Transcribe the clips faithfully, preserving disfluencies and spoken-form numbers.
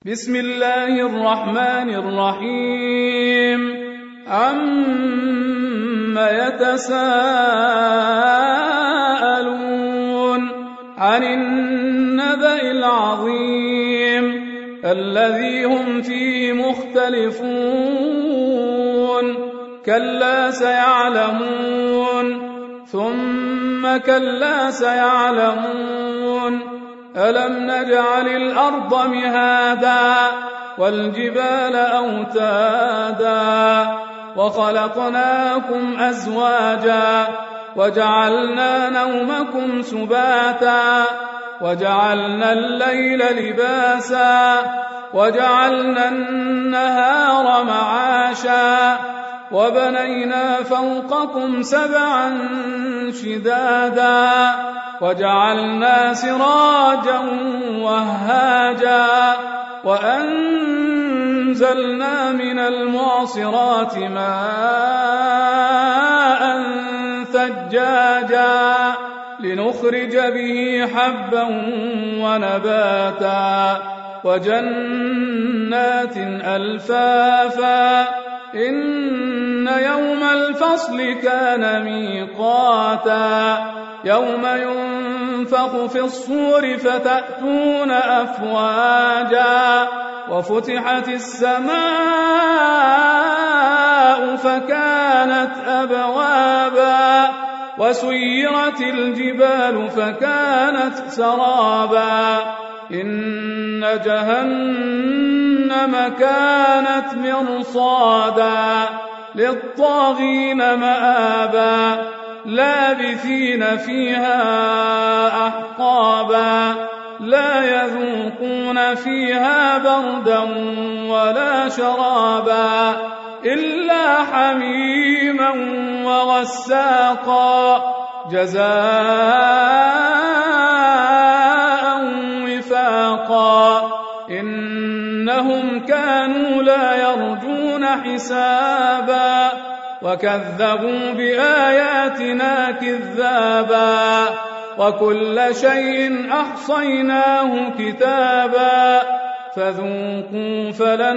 بسم الله الرحمن الرحيم عم يتساءلون عن النبأ العظيم الذي هم فيه مختلفون كلا سيعلمون ثم كلا سيعلمون ألم نجعل الأرض مهادا والجبال أوتادا وخلقناكم أزواجا وجعلنا نومكم سباتا وجعلنا الليل لباسا وجعلنا النهار معاشا وبنينا فوقكم سبعا شدادا وجعلنا سراجا وهاجا وأنزلنا من المعصرات ماء ثجاجا لنخرج به حبا ونباتا وجنات ألفافا إن يوم الفصل كان ميقاتا يوم ينفخ في الصور فتأتون أفواجا وفتحت السماء فكانت أبوابا وسيرت الجبال فكانت سرابا إن جهنم كانت مرصادا للطاغين مآبا لابثين فيها أحقابا لا يذوقون فيها بردا ولا شرابا إلا حميما وغساقا جزاء وفاقا إنهم كانوا لا يرجون حسابا وكذبوا بآياتنا كذابا وكل شيء أحصيناه كتابا فذوقوا فلن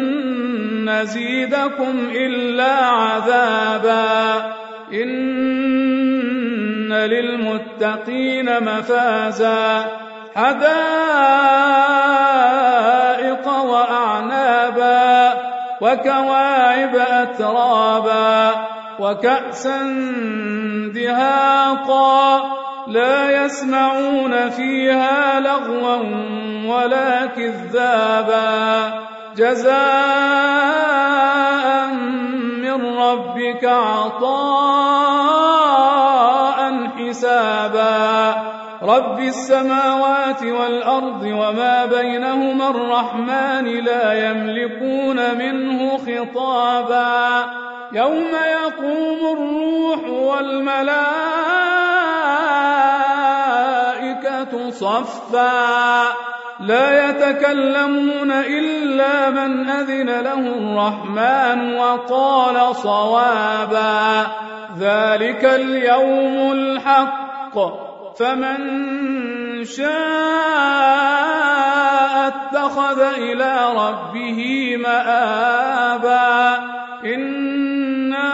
نزيدكم إلا عذابا إن للمتقين مفازا حدائق وأعنابا وكواعب أترابا وكأسا دهاقا لا يسمعون فيها لغوا ولا كذابا جزاء من ربك عطاء حسابا رب السماوات والأرض وما بينهما الرحمن لا يملكون منه خطابا يوم يقوم الروح والملائكة صفا لا يتكلمون إلا من أذن له الرحمن وقال صوابا ذلك اليوم الحق فمن شاء اتخذ إلى ربه مآبا إنا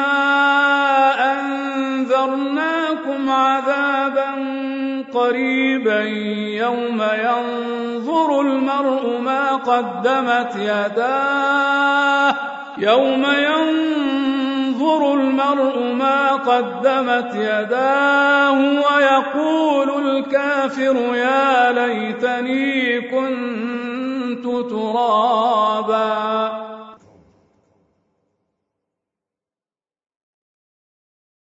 أنذرناكم عذابا قريبا يوم ينظر المرء ما قدمت يداه يوم ينظر المرء ما قدمت يداه ويقول الكافر يا ليتني كنت ترابا.